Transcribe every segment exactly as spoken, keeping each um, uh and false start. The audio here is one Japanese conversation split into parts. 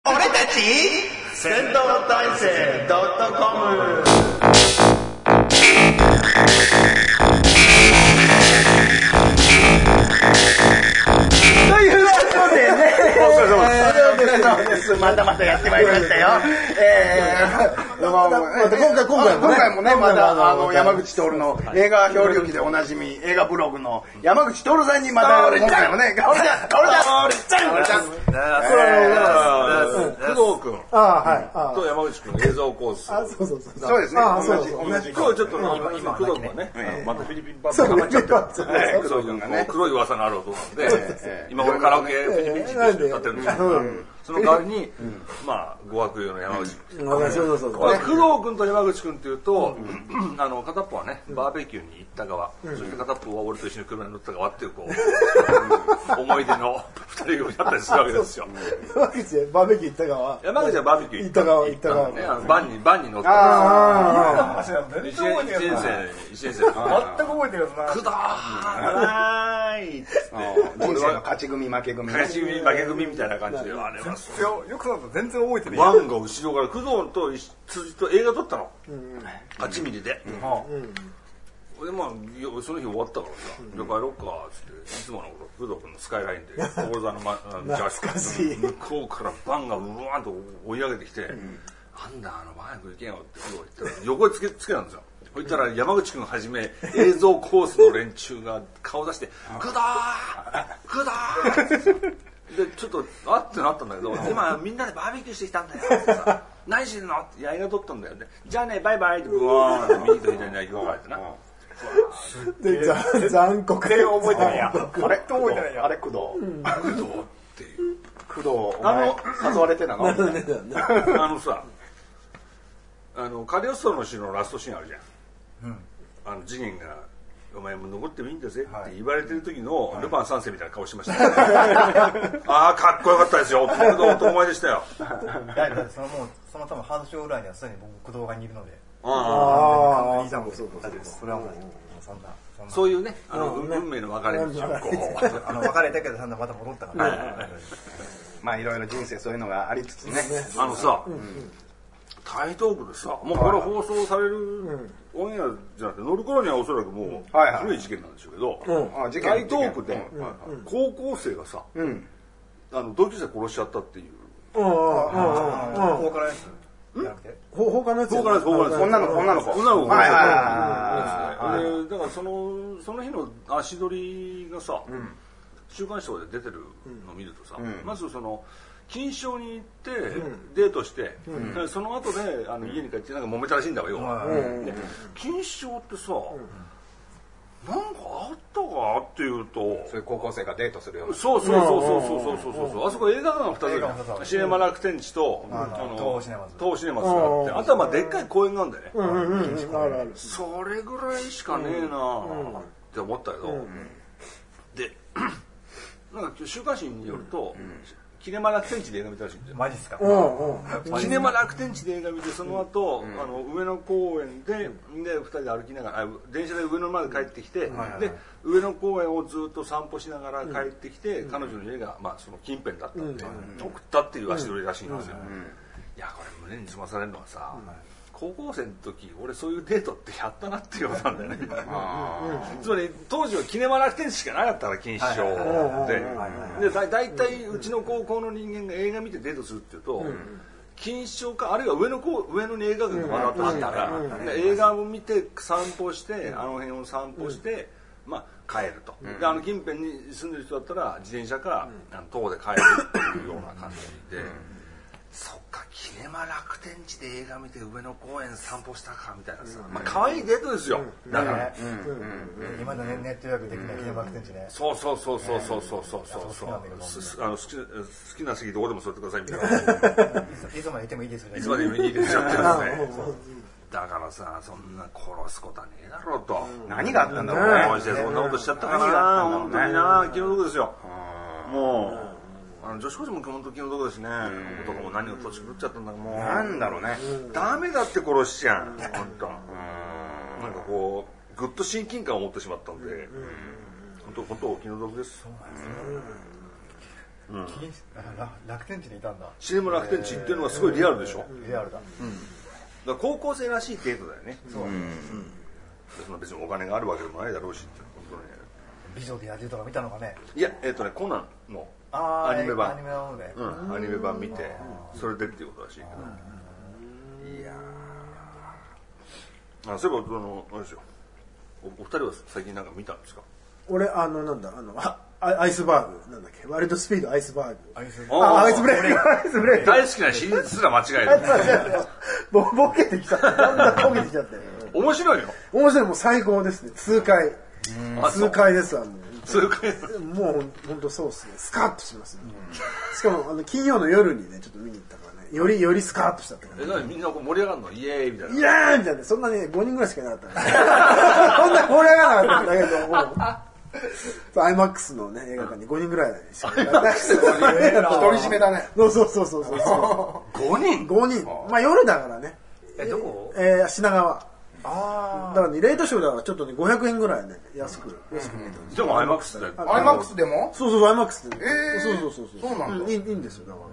俺たち戦闘体制 .com。 ということでね、またまたやってまいりましたよ。えー、今回今回もね、今回もね、またあの山口徹の映画評論記でおなじみ映画ブログの山口徹さんにまた今回もね、俺ちゃん、俺ちゃん、俺ちゃん、俺ちゃん。 工藤君と山口君映像コース。 あ、そうそうそう。 そうですね。 同じ同じ。今日ちょっと今今工藤君はね、またフィリピンパブにハマっちゃってる。工藤君がね、黒い噂のある男なんで、今これカラオケフィリピン人で歌ってるんですけど、その代わりにまあ語学用の山口君。 そうそうそう。 工藤君と山口君っていうと、あの片っぽはねバーベキューに行った側、そして片っぽは俺と一緒に車に乗った側っていうこう思い出の二人組だったりするわけですよ。 山口でバーベキュー行った側。 山口はバーベキュー行った側行った側ね、あのバンにバンに乗った。 ああ。 一年生一年生。 全く覚えてるよな。 くだーい。 人生の勝ち組負け組。 勝ち組負け組みたいな感じであれは。 よくそうだと全然覚えてない。 ワンが後ろから工藤と辻と映画撮ったの。はちミリで。でまあその日終わったからさ、じゃあ帰ろうかっつっていつもの工藤君のスカイラインで所沢の懐かしい向こうからバンがうわーんと追い上げてきて、なんだあの早く行けよって工藤言ったら横につけつけたんですよ。そしたら山口君はじめ映像コースの連中が顔出して「くだーくだー!」でちょっとあってなったんだけど、今みんなでバーベキューしてきたんだよってさ「何してんの?」って映画撮ったんだよね。じゃあねバイバイってブワーンって右と左に行こうかってな。 で残酷全然覚えてないや。 あれ覚えてないや。あれ工藤。 工藤っていう工藤お前誘われてたの？ あのさ、あのカリオストロの城のラストシーンあるじゃん。あの次元がお前も残ってもいいんだぜって言われてる時のルパン三世みたいな顔してました。ああかっこよかったですよ。工藤男前でしたよ。 そのもうその多分ハードショーぐらいにはすでに僕工藤がにいるので。 ああ。 いいじゃん。そうです。それはもうそんな。 そういうね、あの運命の分かれ道をこうあの別れたけどまた戻ったから。 まあいろいろ人生そういうのがありつつね。 あのさ、台東区でさ、もうこれ放送されるオンエアじゃなくて乗る頃にはおそらくもう古い事件なんでしょうけど、台東区で高校生がさ、あの同級生殺しちゃったっていう。 放火のやつ。 放火のやつ。 放火のやつ。 女の子女の子。 女の子。 はいはいはい。だからそのその日の足取りがさ、週刊誌とかで出てるのを見るとさ、まずその錦糸町に行ってデートして、その後であの家に帰ってなんか揉めたらしいんだわよ。錦糸町ってさ、なんかあったかっていうと、 そういう高校生がデートするような。 そうそうそうそうそうそうそうそう。あそこ映画館がふたつ、シネマ楽天地と東シネマズ東シネマズがあって、あとはまあでっかい公園があるんだよね。 あるある。 それぐらいしかねえなって思ったけど、でなんか週刊誌によるとキネマ楽天地で映画見たらしいんですよ。 マジっすか。 キネマ楽天地で映画見て、その後、あの上野公園ででふたりで歩きながら電車で上野まで帰ってきて、で上野公園をずっと散歩しながら帰ってきて、彼女の家がまあその近辺だったんで送ったっていう足取りらしいんですよ。いやこれ胸につまされるのはさ、高校生の時俺そういうデートってやったなっていうことなんだよね。つまり当時はキネマ楽天地しかなかったから錦糸町で、でだだいたいうちの高校の人間が映画見てデートするっていうと、錦糸町かあるいは上野こ上野に映画館があったりしたから映画を見て散歩してあの辺を散歩して、まあ帰ると。であの近辺に住んでる人だったら自転車かあの徒歩で帰るっていうような感じで。そっか、キネマ楽天地で映画見て上野公園散歩したかみたいなさ、まあ可愛いデートですよ。だから今のネット予約できないキネマ楽天地ね。 そうそうそうそうそうそうそうそうあの好きな好きな席どこでも座ってくださいみたいな。 いつまでいてもいいですよね。 いつまでもいいですよってですね。だからさ、そんな殺すことはねえだろうと。 何があったんだろうね。 どうしてそんなことしちゃったかな。本当にな、気の毒ですよ。もう。あの女子高生も本当気の毒ですね。男も何を年狂っちゃったんだもう。 なんだろうね。 ダメだって殺しちゃう。本当。なんかこうぐっと親近感を持ってしまったんで、本当本当気の毒です。 楽天地にいたんだ。 シネマ楽天地っていうのがすごいリアルでしょ。 リアルだ。 だから高校生らしいデートだよね。そう。その別にお金があるわけでもないだろうしって本当に。 美女で野獣とか見たのかね。 いや、えっとね、コナンのアニメ版。 アニメ版ね。 うん、アニメ版見て、それでっていうことらしいけど。いやー。あ、そういえば、あの、あれですよ。お二人は最近なんか見たんですか？ 俺、あの、なんだ、あの、あアイスバーグ、なんだっけ、ワイルドスピードアイスバーグ。 アイスあ、アイスブレイク、アイスブレイク。 大好きなシリーズすら間違える。 ボボケてきちゃった。だんだんこけてきちゃって。 面白いよ。 面白い、もう最高ですね。痛快。痛快ですわ、もう。 痛快。 もう、ほんとそうっすね。スカッとしますね。しかも、あの、金曜の夜にね、ちょっと見に行ったからね、より、よりスカッとしたって感じ。 え、なにみんなこう盛り上がるのイエーイみたいな。 イエーイみたいな。そんなね、ごにんぐらいしかいなかった。こんな盛り上がらなかったんだけど、もう。アイマックス のね、映画館にごにんぐらいしかいなかった。 独り占めだね。 そうそうそうそうそう。 ごにん ? ごにん。まあ夜だからね。 え、どこ？ えー、品川。 あだからね、レートショーだからちょっとね、ごひゃくえんぐらいね、安く、安く見えたんですよ。 でも アイマックス だよ。 アイマックス でもそうそうそう、アイマックス で。 えーそうそうそうそう。 そうなんだいいいいんですよ、だから。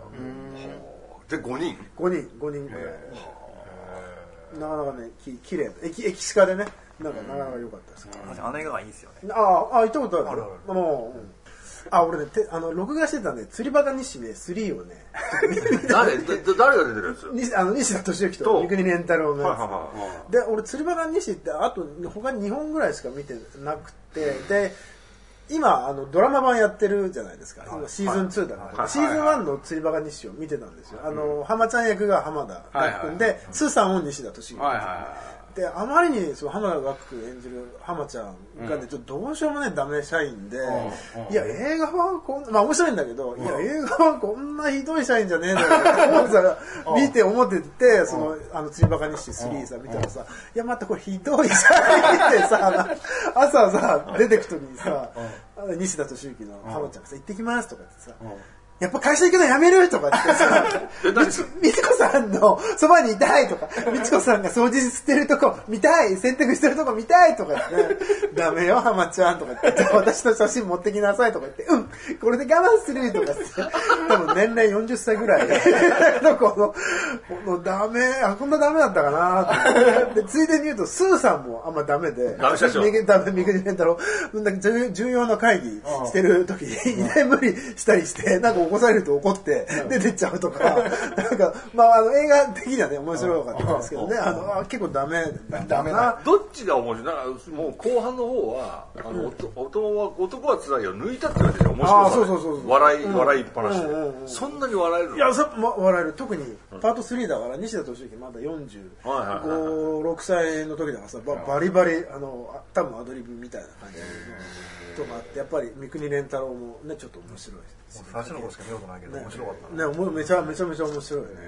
で、ごにんごにん、ごにんぐらい。なかなかね、き綺麗。駅、駅近でね、なんかなかなか良かったです。 あの映画がいいですよね。 ああ、あ、行ったことある。 あるあるもう、うんあ、俺ね、てあの、録画してたね、釣りバカ西ね、スリーをね、 誰だ誰が出てるやつ？ 西あの西田敏行とと三國連太郎のやつ。 はいはいはいで、俺、釣りバカ西って、あと、他ににほんぐらいしか見てなくて、で、今、あの、ドラマ版やってるじゃないですか。今シーズンツーだから、 はいシーズンワンの釣りバカ西を見てたんですよ。あの、浜ちゃん役が浜田岳君で、スーさんを西田敏行。 はいはいはで、あまりにその浜田岳君演じる浜ちゃんがね、ちょっとどうしようもねダメ社員で、いや、映画はこんな、まあ面白いんだけど、いや、映画はこんなひどい社員じゃねえんだよって思ってたら、見て思ってて、その、あの、釣りバカ西スリーさ、見たらさ、いや、またこれひどい社員ってさ、朝さ、出てくときにさ、西田敏行の浜ちゃんがさ、行ってきますとかってさ、やっぱ会社行くのやめるとかってさ、みつこさんのそばにいたいとか、みつこさんが掃除してるとこ見たい、洗濯してるとこ見たいとかって、ダメよ、浜ちゃんとかって、私の写真持ってきなさいとか言って、うん、これで我慢するとかって、多分年齢よんじゅっさいぐらいで、この、このダメ、あ、こんなダメだったかなって。で、ついでに言うと、スーさんもあんまダメで、 ダメ社長。 ダメ、三國連太郎、なんか重要な会議してる時に、居眠りしたりして、なんか起こされると怒って、で、出ちゃうとか、なんか、まあ、あの、映画的にはね、面白かったんですけどね、あの、結構ダメだダメだ。 どっちが面白い？だからもう後半の方は、あの、男は、男は辛いよ、抜いたって言われて面白さ。 あそうそうそうそう笑い、笑いっぱなしでうんうんう。んそんなに笑えるの？ いや、そ、ま、笑える。特に、パートスリーだから、西田敏行まだよんじゅうご、ろくさいの時だからさ、ババリバリ、あの、多分アドリブみたいな感じのとかあって、やっぱり、三國連太郎もね、ちょっと面白い。 最初の方しか見たことないけど、面白かったね。ね、もうめちゃめちゃめちゃ面白いね。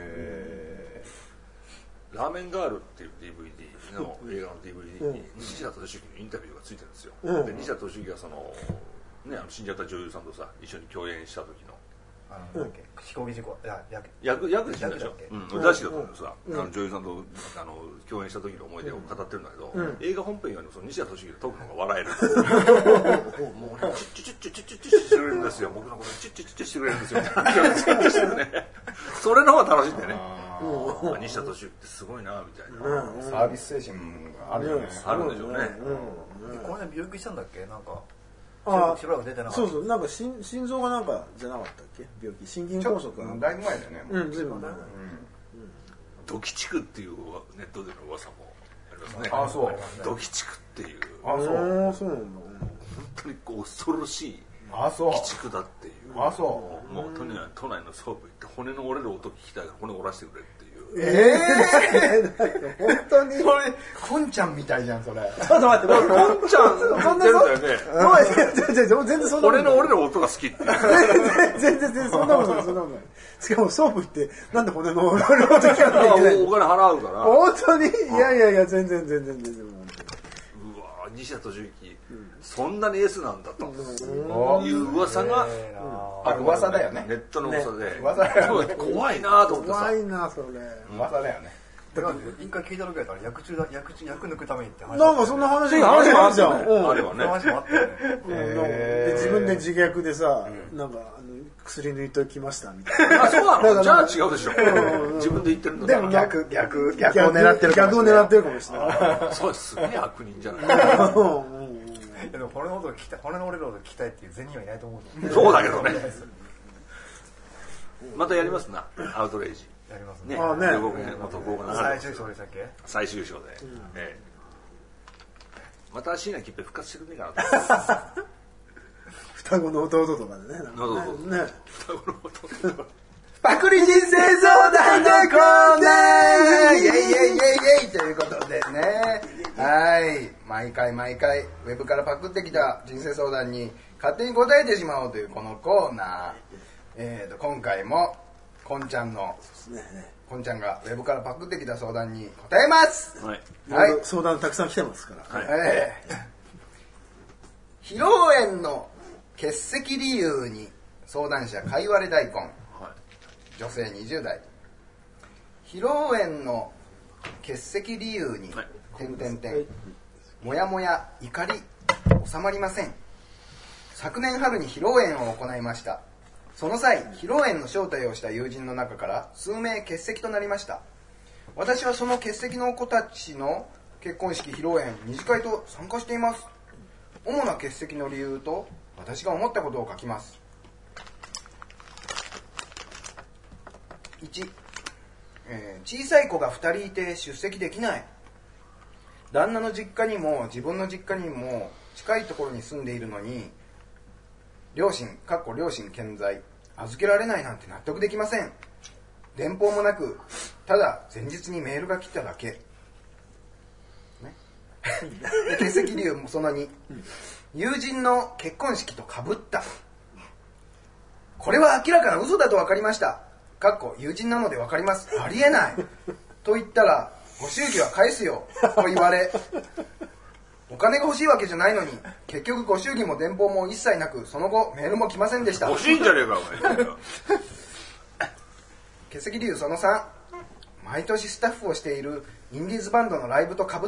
ラーメンガールっていう ディーブイディーの映画の ディーブイディーに西田敏行のインタビューがついてるんですよ。 うんで西田敏行がそのね、あの死んじゃった女優さんとさ一緒に共演した時のあの、なんだっけ、飛行機事故、いや、や役役で死んだでしょ。 役だっけうん、大好きだったんだけどさ、あの女優さんとあの共演した時の思い出を語ってるんだけど、映画本編よりもその西田敏行のトークの方が笑える。もうね、チュッチュッチュッチュッチュッチュッしてくれるんですよ。僕のことチュッチュッチュッチュッしてくれるんですよ。チュッチュッしてね。それの方が楽しいんだよね。西田敏行ってすごいなみたいな。 サービス精神があるよね。 あるんでしょうね。 この間病気したんだっけ、なんか。 あしばらく出てなかった。 そうそう、なんか心心臓がなんかじゃなかったっけ病気、心筋梗塞が。 だいぶ前だよね。 うん、ずいぶん前だ。 ドキチクっていうネットでの噂もありますね。 あ、そう。 ドキチクっていう。 あ、そう。 あ、そうなんだ。 本当にこう恐ろしいあ、そう。 鬼畜だっていう。 あ、そう。 もう都内都内の倉庫行って骨の折れる音聞きたいから骨折らせてくれっていう。 ええ本当に。 それ、こんちゃんみたいじゃん、それ。 ちょっと待って、ここんちゃん、そんなだよね。 全然そんな骨の折れる音が好きっていう。 全然全然そんなことない、そんなことない。しかもソープってなんで骨の折れる音聞かなきゃいけないの？ お金払うから。 本当に？いやいやいや、全然全然全然。 うわぁ、西田敏行、そんなに S なんだという噂が、 あ、噂だよね。 ネットの噂で。 噂だよね。 怖いなと思ってさ。 怖いな、それ。 噂だよね。 一回聞いた時だったら役中だ、役中、役抜くためにって話。 なんかそんな話があるじゃん。 あればね。 話もあったよね。 で自分で自虐でさ、なんか薬抜いときましたみたいな。 あ、そうなの？じゃあ違うでしょ。自分で言ってるんだから。 でも逆逆逆を狙ってるかもしれない。 逆を狙ってるかもしれない。 そうです。すげえ悪人じゃない。 でも骨の音を聞きたい、骨の折れる音を聞きたいっていう善人はいないと思う。 そうだけどね。またやりますな、アウトレイジ。 やりますね。 ああね。 予告編の特報が流れて最終章でしたっけ？ 最終章で。ええ。また椎名桔平復活してくんねえかなと。 双子の弟とかでね。 そうそうそう。 ね。 双子の弟。 パクリ人生相談のコーナーイェイイェイイェイイェイということでね。はい。毎回毎回、ウェブからパクってきた人生相談に勝手に答えてしまおうというこのコーナー。えーと、今回も、こんちゃんの、こんちゃんがウェブからパクってきた相談に答えます。 はい。 はい。 相談たくさん来てますから。 はい。 えー、披露宴の欠席理由に相談者かいわれ大根、はい、女性にじゅう代。披露宴の欠席理由に、はい、点々点、もやもや怒り収まりません。昨年春に披露宴を行いました。その際、披露宴の招待をした友人の中から数名欠席となりました。私はその欠席の子たちの結婚式、披露宴、二次会と参加しています。主な欠席の理由と私が思ったことを書きます。いち、えー、小さい子がふたりいて出席できない。旦那の実家にも自分の実家にも近いところに住んでいるのに、両親、かっこ両親健在、預けられないなんて納得できません。電報もなく、ただ前日にメールが来ただけ。ね、で欠席理由もそのに、友人の結婚式と被った。これは明らかな嘘だと分かりました。かっこ友人なので分かります。ありえない。と言ったら、ご祝儀は返すよ。と言われ、お金が欲しいわけじゃないのに、結局ご祝儀も電報も一切なく、その後メールも来ませんでした。 欲しいんじゃねえか、お前。 欠席理由そのさん、毎年スタッフをしているインディーズバンドのライブと被った。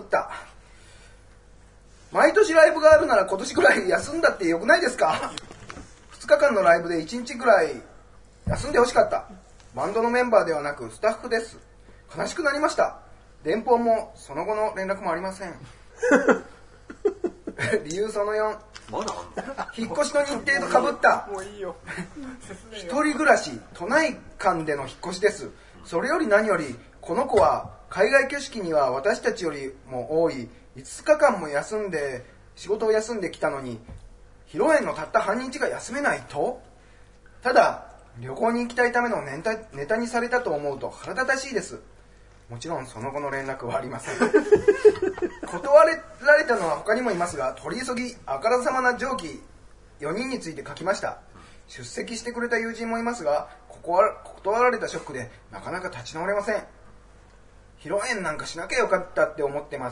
毎年ライブがあるなら今年ぐらい休んだってよくないですか？ふつかかんのライブでいちにちぐらい休んでほしかった。バンドのメンバーではなくスタッフです。悲しくなりました。電報もその後の連絡もありません。理由そのよん、 まだ引っ越しの日程と被った。 もういいよ。 一人暮らし、都内間での引っ越しです。それより何より、この子は海外挙式には私たちよりも多いいつかかんも休んで、仕事を休んできたのに、披露宴のたった半日が休めないと？ただ、旅行に行きたいためのネタ、ネタにされたと思うと腹立たしいです。もちろんその後の連絡はありません。断られたのは他にもいますが、取り急ぎあからさまな上記よにんについて書きました。出席してくれた友人もいますが、ここは断られたショックでなかなか立ち直れません。披露宴なんかしなきゃよかったって思ってます。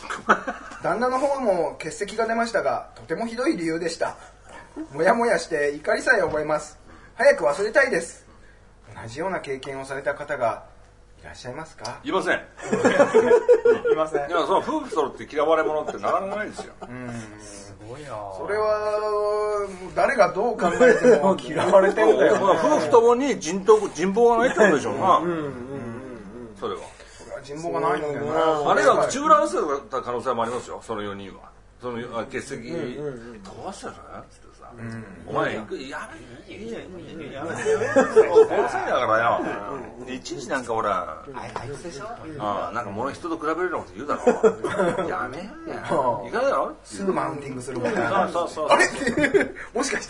旦那の方も欠席が出ましたが、とてもひどい理由でした。もやもやして怒りさえ覚えます。早く忘れたいです。同じような経験をされた方がいらっしゃいますか？ いません。 いません。 いや、その夫婦揃って嫌われ者ってなかなかないですよ。 うん、 すごいな。 それは誰がどう考えても嫌われてんだよ、ね。 夫婦ともに人徳人望がないってことでしょうな。うんうんうんうん、それは。 それは人望がないんだよな。 あるいは口裏合わせだった可能性もありますよ。そのよにんは。その欠席飛ばしたじゃないっつってさ、うん、お前行くやめいいやいいややめやめこのせいだからよ。いちいちなんかほらあいつでしょ。あなんか物人と比べるようなこと言うだろ。やめやいかだろ。 すぐマウンティングするもんね。 そうそうそう。 あれもしかして。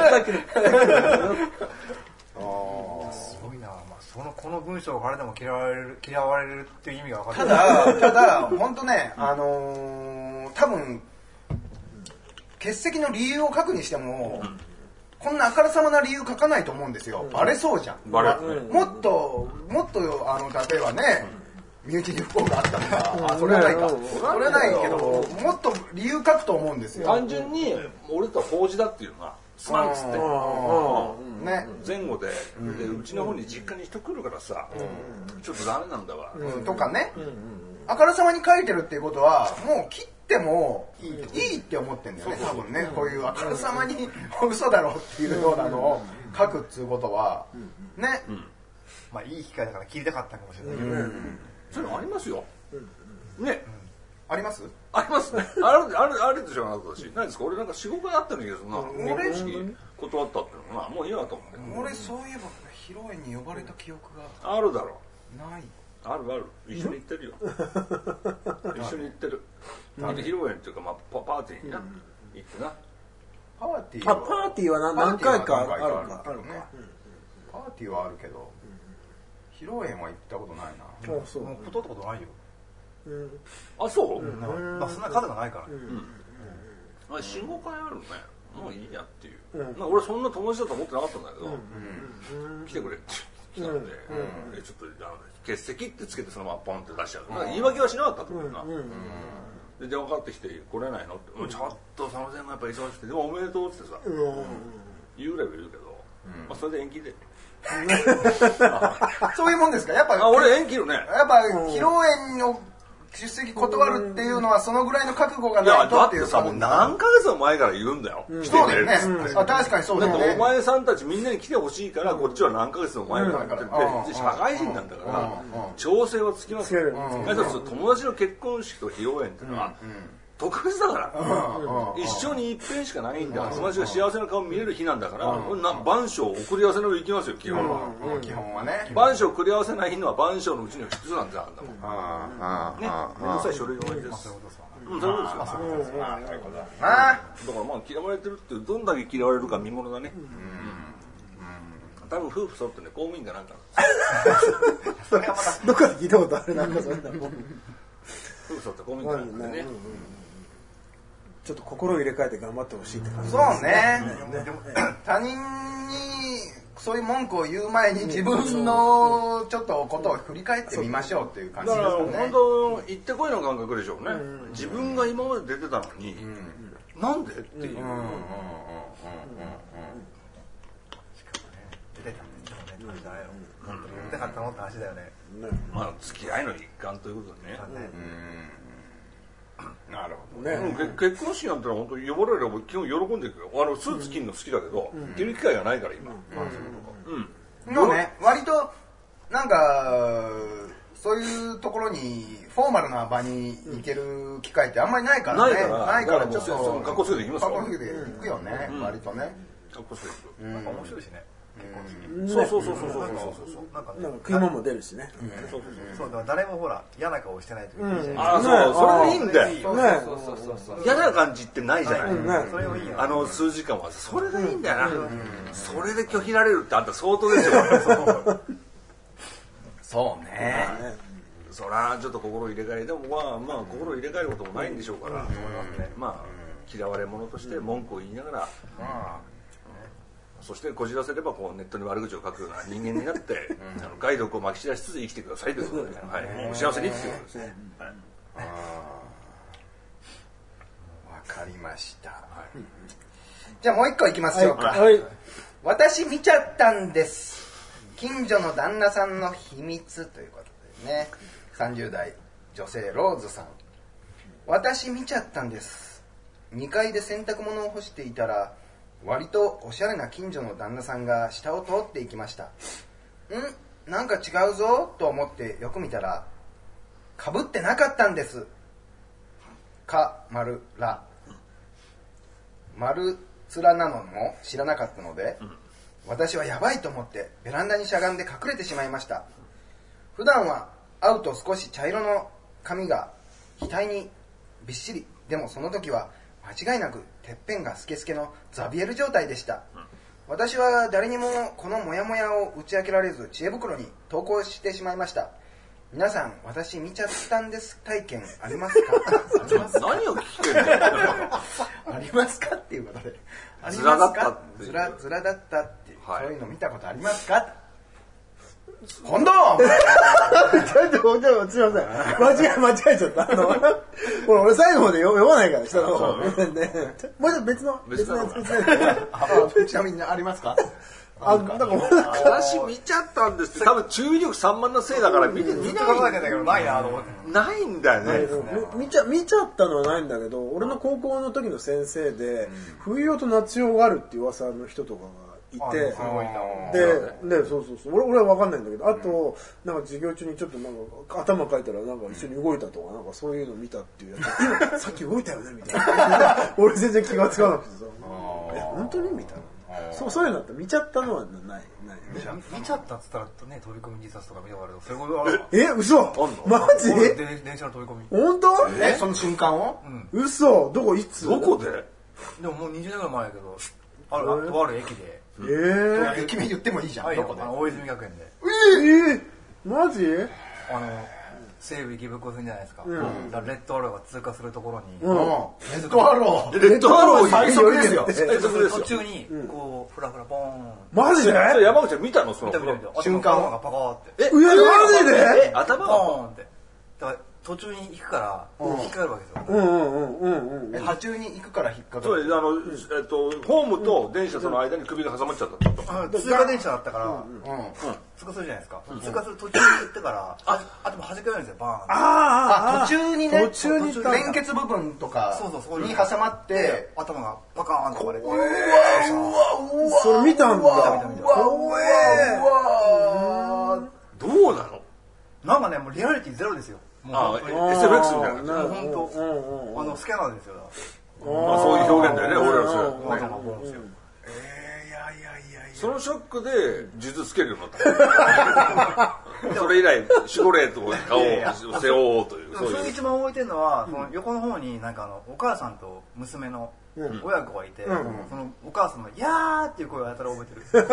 すごいな。まあそのこの文章からでも嫌われる嫌われるっていう意味が分かる。 ただただ本当ね、あのー、多分欠席の理由を書くにしても、うん、こんなあからさまな理由書かないと思うんですよ。バレそうじゃん。 バレる、ね、 もっともっとあの例えばね、身内に不幸があったとか、あそれはないか、それはないけど、もっと理由書くと思うんですよ。 単純に俺と法事だっていうのがすまんっつって、 ね、 前後で、でうちの方に実家に人来るからさ、ちょっとダメなんだわ、 とかね。 あからさまに書いてるっていうことはもう切ってもいい、いいって思ってんだよね多分ね。こういうあからさまに嘘だろうっていうようなのを書くっていうことはね、 まあいい機会だから切りたかったかもしれないけど、 それありますよね。 ありますありますね。あるあるあるでしょ。あなたしないですか。俺なんか仕事やったんだけどな、 俺結婚式断ったっていうのはもういいわと思って。 俺そういえば披露宴に呼ばれた記憶があるだろない。 あるある。一緒に行ってるよ。一緒に行ってる。披露宴っていうかまあパパーティーにな行ってな。 パーティーあ、パーティーは何何回かあるか。 あるね。パーティーはあるけど披露宴は行ったことないな。 あ、そう。 もう断ったことないよ。 あ、そう。 まあそんな数がないから。 あれよん、ごかいあるね。もういいやっていう。なんか俺そんな友達だと思ってなかったんだけど、来てくれって来たんで、でちょっとあの欠席ってつけてそのままポンって出しちゃう。なんか言い訳はしなかったと思うな。で電話かかってきて来れないのって、ちょっと佐野さんがやっぱ忙しくてでもおめでとうってさ、言うぐらいは言うけど、まあそれで延期で。 そういうもんですか。やっぱあ、俺延期るね。 やっぱ披露宴の出席断るっていうのはそのぐらいの覚悟がいやないとっていう。 だってさもう何ヶ月も前から言うんだよ。来てそうくれだよね。 るっつって。 あ、確かにそうだだっよね。 てお前さんたちみんなに来てほしいからこっちは何ヶ月も前から言ってて、社会人なんだから調整はつきますよ。友達の結婚式と披露宴っていうのは特別だから一生に一遍しかないんだ。友達が幸せな顔見れる日なんだから晩鐘送り合わせの上行きますよ基本は。 基本はね。 晩鐘繰り合わせないのは晩鐘のうちの一つなんだあんだもん。ね、めんどくさい書類が多いです。うん、そういうことですよ。 なるほど。あだからまあ嫌われてるってどんだけ嫌われるか見ものだね。多分夫婦揃ってね公務員かなんか。 それはまたどっかで聞いたことあるなんかそれ。 夫婦揃って公務員かなんかね。 ちょっと心を入れ替えて頑張ってほしいって感じ。 そうね。他人にそういう文句を言う前に自分のちょっとことを振り返ってみましょうっていう感じですだからかね。 本当行ってこいの感覚でしょうね。自分が今まで出てたのになんでっていう。 出たかったのって話だよね。 まあ付き合いの一環ということでね。 なるほどね。 結婚式なんてのは本当に呼ばれれば基本喜んでいくよ。あのスーツ着るの好きだけど着る機会がないから今。 うん。もうね、割となんかそういうところにフォーマルな場に行ける機会ってあんまりないからね。 ないからないからちょっと格好つけて行きますよ。 格好つけて行くよね。割とね。 格好つけて行く。 なんか面白いしね。 そうそうそうそうそうそうそう。 なんか食い物も出るしね。 そうそうそう。だから誰もほら嫌な顔してないといいじゃん。 ああそうそれでいいんだよ。 そうそうそうそう。 嫌な感じってないじゃない。 それもいいよ。 あの数時間はそれがいいんだよな。それで拒否られるってあんた相当ですよ。 そうね。 そらちょっと心入れ替えでもまあまあ心入れ替えることもないんでしょうから。まあ嫌われ者として文句を言いながら。そしてこじらせればこうネットに悪口を書くような人間になって、あの害毒をまき散らしつつ生きてくださいということで、はい、お幸せにっていうことですね。わ、 はい、かりました。はい、じゃあもう一個いきましょうか。 はい、 私見ちゃったんです。近所の旦那さんの秘密ということでね。さんじゅう代女性ローズさん。私見ちゃったんです。にかいで洗濯物を干していたら。割とおしゃれな近所の旦那さんが下を通っていきました。ん？なんか違うぞと思ってよく見たら、かぶってなかったんです。か、丸、ら。丸、つらなのも知らなかったので、私はやばいと思ってベランダにしゃがんで隠れてしまいました。普段は会うと少し茶色の髪が額にびっしり。でもその時は間違いなくてっぺんがスケスケのザビエル状態でした。私は誰にもこのモヤモヤを打ち明けられず知恵袋に投稿してしまいました。皆さん私見ちゃったんです体験ありますか？ありますか？ 何を聞きてんだよ。 ありますかっていうことで。 ズラだったっていう。 ズラズラだったっていう、 はい、 そういうの見たことありますか？今度ちょっと、ちょっと、すいません。間違え、間違えちゃった。あの、俺最後まで読まないから、下の方。もうちょっと別の、別のやつ、別のやつ。 ちなみにありますか？ あ、なんか私見ちゃったんですって多分注意力散漫なせいだから見てずっと考えてんだけどないなと思って。 ないんだよね。 見ちゃ見ちゃったのはないんだけど、俺の高校の時の先生で冬用と夏用があるっていう噂の人とかがいて、で、で、そうそうそう、俺俺は分かんないんだけど、あとなんか授業中にちょっとなんか頭かいたらなんか一緒に動いたとかなんかそういうの見たっていうやつ。今さっき動いたよねみたいな。俺全然気がつかなくてさ、え本当にみたいな。そうそういうのって見ちゃったのはないない。 見ちゃったっつったらね、飛び込み自殺とか見たことあるけど、そういうことある。 え、嘘？マジ？ 電車の飛び込み。 本当？ え、その瞬間を？ 嘘？どこいつ？ どこで？ でももうにじゅうねんぐらい前やけど、あるとある駅で。 えー、 駅名言ってもいいじゃん。 どこで？大泉学園で。 ええ、マジ？ あの西武池袋線じゃないですか。レッドアローが通過するところに。 レッドアロー。 レッドアロー最速ですよ。 途中にこうフラフラポーン。 マジで？ 山口は見たのその瞬間がパカーって。 え、マジで？ 頭がポーンって。だから途中に行くから引っかかるわけですよ。 うんうんうんうん。 途中に行くから引っかかる。 そうです。あのえっとホームと電車との間に首が挟まっちゃったと。 通過電車だったから通過するじゃないですか。通過する途中に行ってからああでも弾けないんですよ。バーン。 ああ途中にね。 途中に連結部分とかに挟まって頭がパカーンと割れて。うわうわうわ。 それ見たんだ。 うわうわ。 どうなの？ なんかねもうリアリティゼロですよ。 ああ、エスエフエックス みたいな感じ。 本当、あのスキャナーですよ。 まあそういう表現だよね、俺らそれ。 頭がボンですよ。 ええいやいやいやいや。 そのショックで術つけるようになった。それ以来守護霊と顔を背負おうという。 それ一番覚えてるのはその横の方になんかあのお母さんと娘の親子がいて、そのお母さんのやーっていう声をやたら覚えてる。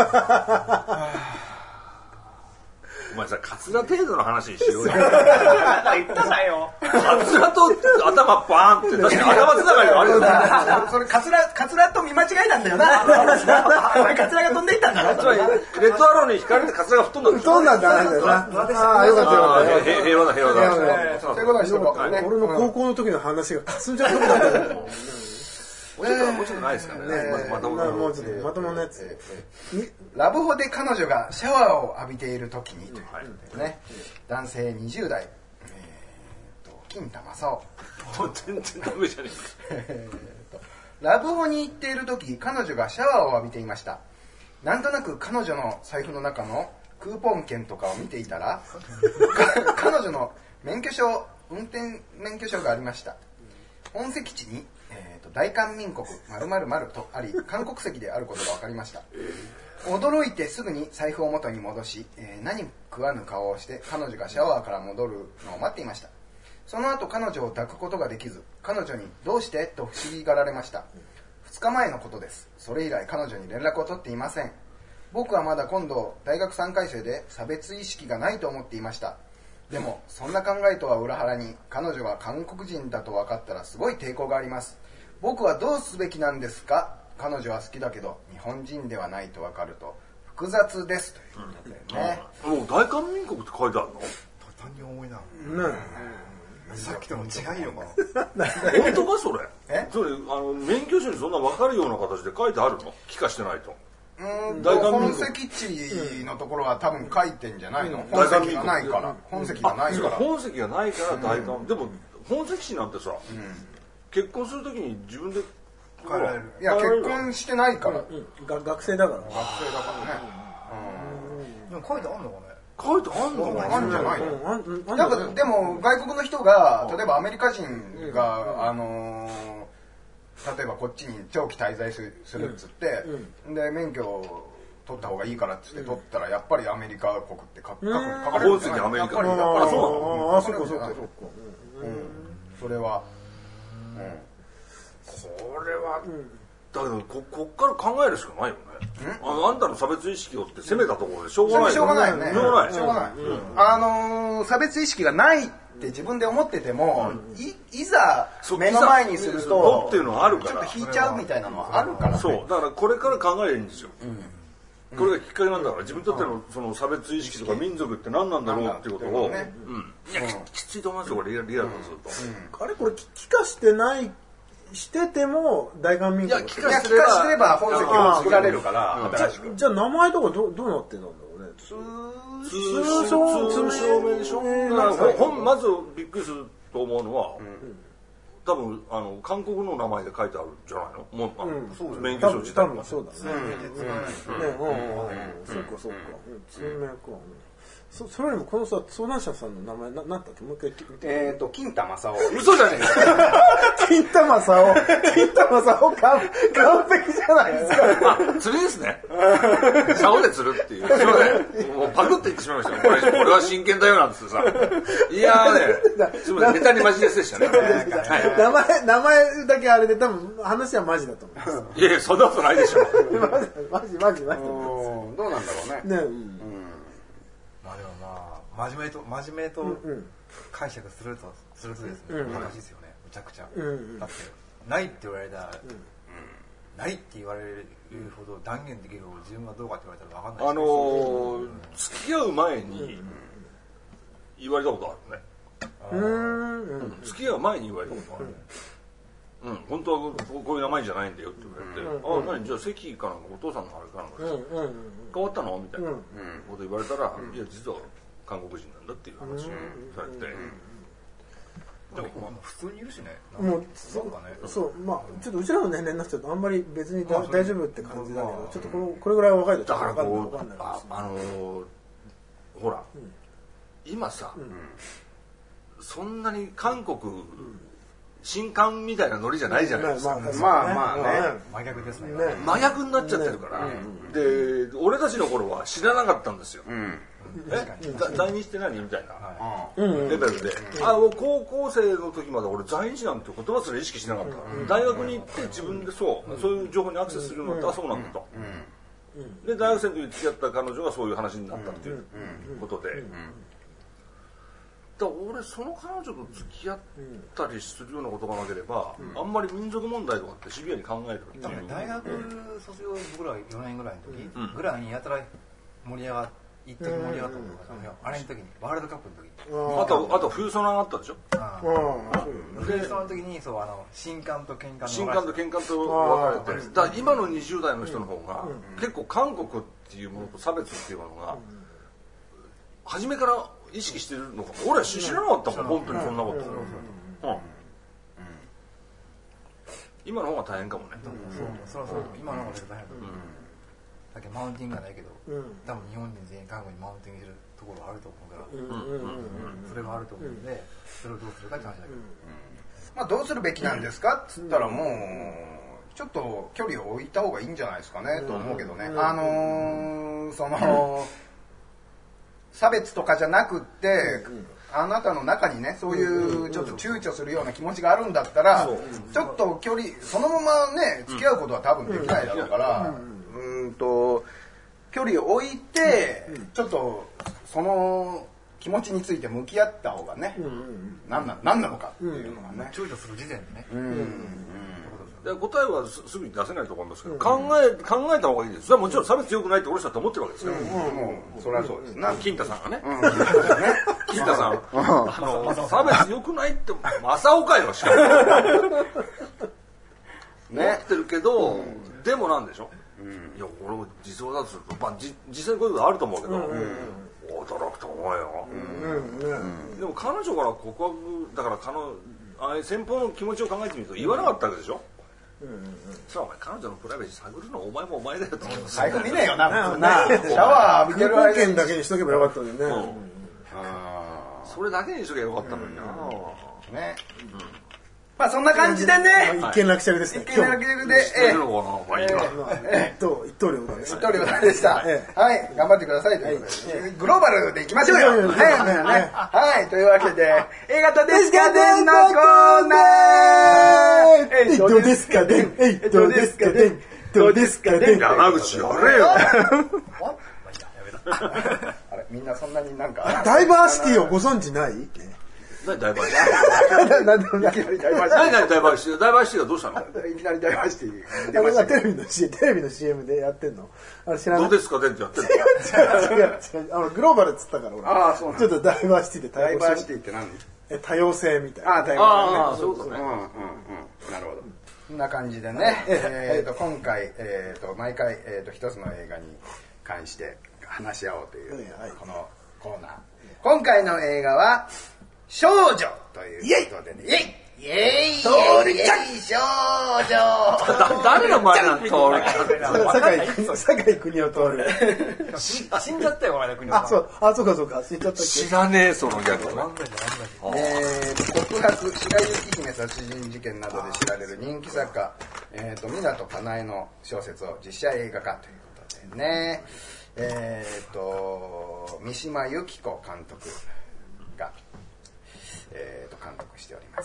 お前さ、カツラ程度の話にしようよ。 言ったなよ。 カツラと頭バーンって、確かに頭つながりはあるよね。 それカツラ、カツラと見間違いなんだよな。カツラが飛んでいったんだろ。 つまり、レッドアローに引かれてカツラが吹っ飛んだんだ。 飛んだんだな。ああ、よかったよかった。 平和だ平和だ。 そういうことにしとこう。 俺の高校の時の話がかすんじゃうとこだったよ。 もうちょっと、もうちょっとないですからね。まともな。 もうちょっとまともなやつ。 ラブホで彼女がシャワーを浴びている時にということでね。男性にじゅう代、金田正夫。 全然ダメじゃねえか。ラブホに行っている時、彼女がシャワーを浴びていました。なんとなく彼女の財布の中のクーポン券とかを見ていたら、彼女の免許証、運転免許証がありました。本籍地にえー、と大韓民国〇〇〇とあり韓国籍であることが分かりました。驚いてすぐに財布を元に戻し、えー、何食わぬ顔をして彼女がシャワーから戻るのを待っていました。その後彼女を抱くことができず、彼女にどうしてと不思議がられました。ふつかまえのことです。それ以来彼女に連絡を取っていません。僕はまだ今度大学さんかい生で差別意識がないと思っていました。でもそんな考えとは裏腹に彼女が韓国人だと分かったらすごい抵抗があります。僕はどうすべきなんですか？彼女は好きだけど日本人ではないと分かると複雑ですということでね。 もう大韓民国って書いてあるの？ 途端に重いな。 ねさっきとの違いよかな。本当かそれ？ え？ それあの免許証にそんな分かるような形で書いてあるの？帰化してないと。 うんと本籍地のところは多分書いてんじゃないの？本籍がないから。本籍がないから。 本籍がないから大韓。でも本籍地なんてさ。結婚するときに自分で変えられる。いや結婚してないから。 うん、が学生だから。 学生だからね。 でも書いてあんのかね。 書いてあんのかあんじゃないの。 うんなんかでも外国の人が例えばアメリカ人があの例えばこっちに長期滞在するっつってで免許を取った方がいいからっつって取ったらやっぱりアメリカ国って書く書かれるんじゃない。 本籍アメリカ。 あ、そうなの？あ、そうかそうかそうか。 それは。 これは、だけど こ, こっから考えるしかないよね。あのあんたの差別意識をって攻めたところでしょうがない。 しょうがないよね。 しょうがない。 しょうがない。あのー、差別意識がないって自分で思ってても、うん、い, いざ目の前にするとっていうのはあるから、 ちょっと引いちゃうみたいなのはあるから、ね。 そう。だからこれから考えるんですよ。うん、これがきっかけなんだから自分にとってのその差別意識とか民族って何なんだろうっていうことを、ね、うん、いやきついと思いますよこれリアルにすると。 あれこれ帰化してないしてても大韓民国いや気化すれば本籍を作られるから新しくじゃあ名前とかどどうなってんだろうね通称名でしょ。まずびっくりすると思うのは多分あの韓国の名前で書いてあるんじゃないのもう、うん、免許証自体もそうだねそうかそうか通名かそ, それよりもこのさ相談者さんの名前ななんだっけもう一回言ってえっと金田正夫嘘じゃねえか金田正夫金田正夫完璧じゃないですかあ釣りですね竿で釣るっていうすいませんもうパクって言ってしまいましたこれこれは真剣だよなんつってさいやーねすみませんネタにマジレスでしたね、はい、 名前名前だけあれで多分話はマジだと思いますいやいやそんなことないでしょマジマジマジどうなんだろうねね、うんまあでもまあ真面目と真面目と解釈するとするとですね、話ですよね。むちゃくちゃ。うんうん、だってないって言われたら、うん、ないって言われるほど断言できるほど自分がどうかって言われたら分かんないです。 あのーうん、付き合う前に言われたことあるね。うんうん、付き合う前に言われたことある。うん、本当はこういう名前じゃないんだよって言われて、うん、あ、何じゃあ席かなんかお父さんのあれかなんか、うんうん、変わったのみたいなこと言われたら、うん、いや実は韓国人なんだっていう話をされて、 でもまあ普通にいるしね。 もうそうかね。そうまあちょっとうちらの年齢になっちゃうとあんまり別に大丈夫って感じだけど、ちょっとこのこれぐらい若いとだからこうああのー、ほら、うん、今さ、うん、そんなに韓国、うん新刊みたいなノリじゃないじゃないですか。 まあまあまあね。 真逆ですね。 真逆になっちゃってるから。で、俺たちの頃は知らなかったんですよ。え、在日って何みたいなレベルで。あ、高校生の時まで俺在日なんて言葉すら意識しなかったから。大学に行って自分でそう、そういう情報にアクセスするようになったらそうなんだと。で、大学生の時に付き合った彼女がそういう話になったっていうことで。だ俺その彼女と付き合ったりするようなことがなければ、うん、あんまり民族問題とかってシビアに考えるっていう、 大学卒業僕らよねんぐらいの時、うん、ぐらいにやたら盛り上が一時盛り上がったことが、うん、あれの時にワールドカップの時にあとあと冬ソナがあったでしょ。 冬ソナの時にそうあの新刊と喧嘩の新刊と喧嘩と分かれてだ今のにじゅう代の人の方が、うん、結構韓国っていうものと差別っていうものが、うん、初めから意識してるのか俺は知らなかったもん、本当にそんなこと、今の方が大変かもね。 そうそうそう今の方が大変だけどマウンティングがないけど多分日本人全員韓国にマウンティングしてるところがあると思うからそれがあると思うんでそれをどうするかって話だけどまあどうするべきなんですかっつったらもうちょっと距離を置いた方がいいんじゃないですかねと思うけどね。あのその差別とかじゃなくって、うん、あなたの中にねそういうちょっと躊躇するような気持ちがあるんだったら、うん、ちょっと距離そのままね付き合うことは多分できないだろうから、うん、うんと距離を置いて、うん、ちょっとその気持ちについて向き合った方がね、うん、何な、何なのかっていうのがね、 躊躇する時点でね、 うんうんで答えはすぐに出せないと思いますけど、うん、考え考えた方がいいです。それはもちろん差別良くないって俺たちは思ってるわけですから。うんうん、もうそれはそうですね。金太さんがね、うん、金太さん、あの差別良くないって正岡よしか思ってるけど、うん、でもなんでしょ。うん、いや俺も実話だとすると、まあじ実際こういうことあると思うけど、うんうん、驚くと思うよ。うんうん、でも彼女から告白だから彼女あ先方の気持ちを考えてみると言わなかったわけでしょ。うんうんうん、そうお前彼女のプライベート探るのお前もお前だよって財布見ねえよなななシャワー浴びてる間にだけにしとけばよかったのにね、うん、 あそれだけにしとけばよかったのにな、うん、ね、 うん、まあそんな感じでね一件落着ですね一件落着でえええっと一刀両断でした一刀両断でしたはい頑張ってくださいということでグローバルでいきましょうよはいというわけで A 型ですかでんのコーナーえどうですかでんえどうですかでんどうですかでん山口やれよあれみんなそんなになんかダイバーシティをご存知ない？ 何ダイバーシティ？何ダイバーシティ？何ダイバーシティ？ダイバーシティはどうしたの？ いきなりダイバーシティ。 あれがテレビの シーエム テレビの シーエム でやってんの？あれ知らない？ どうですかでってやってんの？ 違う違うあのグローバルっつったから俺。 ああそうなん。 ちょっとダイバーシティでダイバーシティって何？ え多様性みたいな。 ああ多様性ね。 ああそういうことね。うんうんうん。 なるほど。 こんな感じでね、えー、と今回、えー、と毎回、えー、と一つの映画に関して話し合おうという、このコーナー。今回の映画は少女ということでね、イエイイエイイエイ少女誰の前なの？ 酒井邦夫通る。 死んじゃったよ、前田邦夫。 あ、そう、あ、そうかそうか、死んじゃったっけ。 知らねえ、そのギャグ。 えー、告白、白雪姫殺人事件などで知られる人気作家、えー、と湊かなえの小説を実写映画化ということでね、えー、と三島由紀子監督が、えー、と監督しております。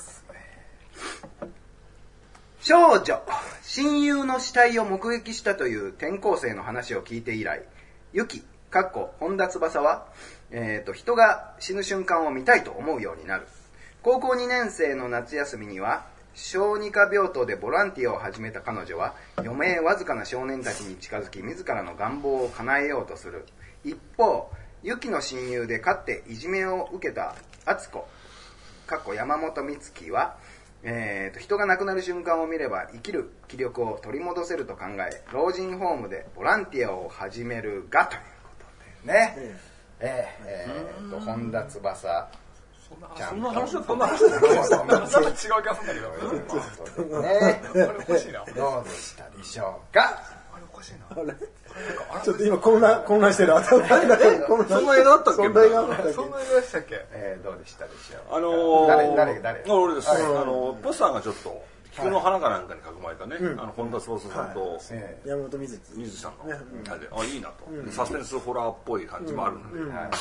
少女、親友の死体を目撃したという転校生の話を聞いて以来、由紀、かっこ本田翼は、えー、と人が死ぬ瞬間を見たいと思うようになる。高校にねん生の夏休みには小児科病棟でボランティアを始めた彼女は余命わずかな少年たちに近づき自らの願望を叶えようとする。一方、由紀の親友でかつていじめを受けた敦子、かっこ山本美月は、えー、と人が亡くなる瞬間を見れば生きる気力を取り戻せると考え、老人ホームでボランティアを始めるがということでね、うん、えーえー、と本田翼ちゃんと、そんな話だったんだ。そんな話だったんだ。なんか違う気がするんだけどね。あれおかしいな。どうでしたでしょうか。あれおかしいな。あれちょっと今混乱混乱してる。 そんな映画だったっけ？ そんな映画だったっけ？ そんな映画でしたっけ？えー、どうでしたでしょう。 あのー、 誰誰誰？ 俺です。あのポスターがちょっと菊の花かなんかに囲まれたね。あの本田翼さんと山本美月水木さんのあれあいいなと。サスペンスホラーっぽい感じもあるので。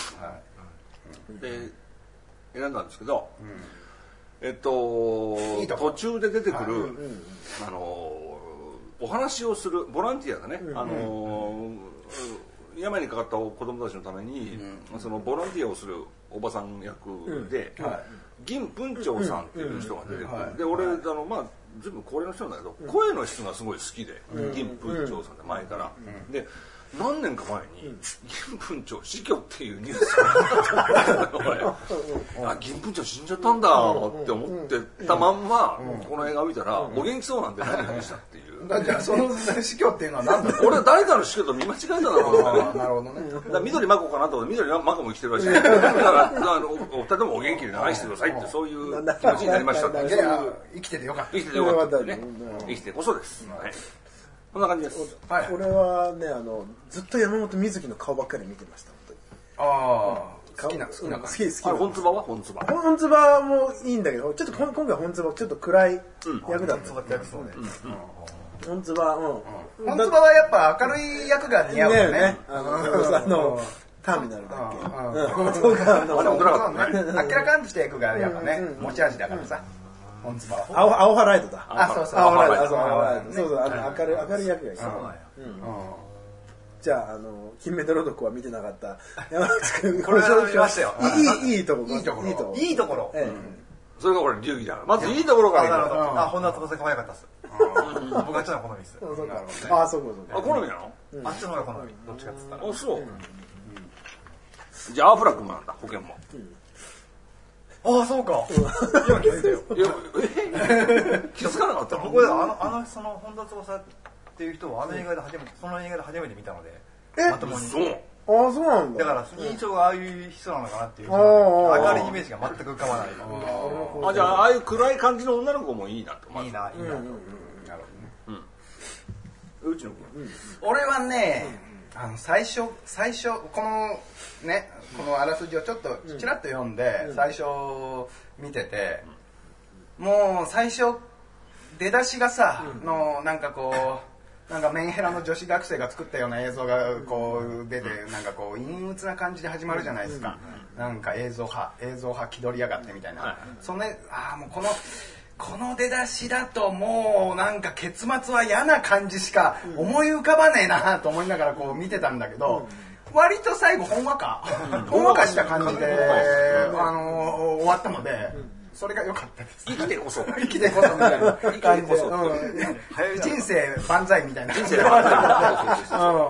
で選んだんですけど、えっと途中で出てくるあのお話をするボランティアがね、あの病にかかった子供たちのためにそのボランティアをするおばさん役で銀文鳥さんっていう人が出てくる。で俺あのまあ随分高齢の人なんだけど声の質がすごい好きで、銀文鳥さんで前からで。何年か前に銀文鳥死去っていうニュースがあ銀文鳥死んじゃったんだって思ってたまんまこの映画を見たらお元気そうなんで何々したっていうじゃあその死去っていうのは何だろう。 俺は誰かの死去と見間違えたんだろうなるほどね。 だから緑真子かなと思って緑真子も生きてるらしいだからあのお二人ともお元気で愛してくださいってそういう気持ちになりましたって生きててよかった生きててよかったってね生きてこそですこんな感じです。 はい、俺はねあのずっと山本美月の顔ばっかり見てました。 ああ、好きな好きな好き好き。 あれ本唾は本唾。 本唾もいいんだけど、ちょっと今回本唾ちょっと暗い役だった。本唾、うん。 本唾はやっぱ明るい役が似合うよね。 あのターミナルだっけ。 あれも暗かったね。 明らかにして役がやっぱね持ち味だからさ。 青青ハライドだ。 あ、そうそう。 青ハライド、そう青ハライド。そうそう、あの明るい明るい役がいい。じゃああの金メダル男は見てなかった山口君。 これは見ましたよ。 いいいいところ。 いいところ。 いいところ。 それがこれ流儀だ。まずいいところからなるほど。あ、本田翼可愛かったです。僕はあっちの好みです。 あ、そうそう。 あ、好みなの？ あっちの方が好み。どっちかっつったら。 あ、そう。じゃあアフラックもなんだ保険も。 ああそうか。今気づいたよ。 気づかなかったの？ 僕はあのあのその本田翼っていう人をあの映画で初めてその映画で初めて見たので、まともに。 そう。 ああそうなんだ。 だから印象がああいう人なのかなっていう明るいイメージが全く浮かばない。 あじゃあああいう暗い感じの女の子もいいなと。 いいないいな。なるほどね。うん。うちの子。 俺はね。あの最初最初このねこのあらすじをちょっとちらっと読んで最初見ててもう最初出だしがさのなんかこうなんかメンヘラの女子学生が作ったような映像がこう出てなんかこう陰鬱な感じで始まるじゃないですか。なんか映像派映像派気取りやがってみたいな。そのねああもうこのこの出だしだともうなんか結末は嫌な感じしか思い浮かばねえなと思いながらこう見てたんだけど、割と最後ほんわかほんわかした感じであの終わったのでそれが良かったです。 生きてこそ生きてこそみたいな感じで人生万歳みたいな感じでそれ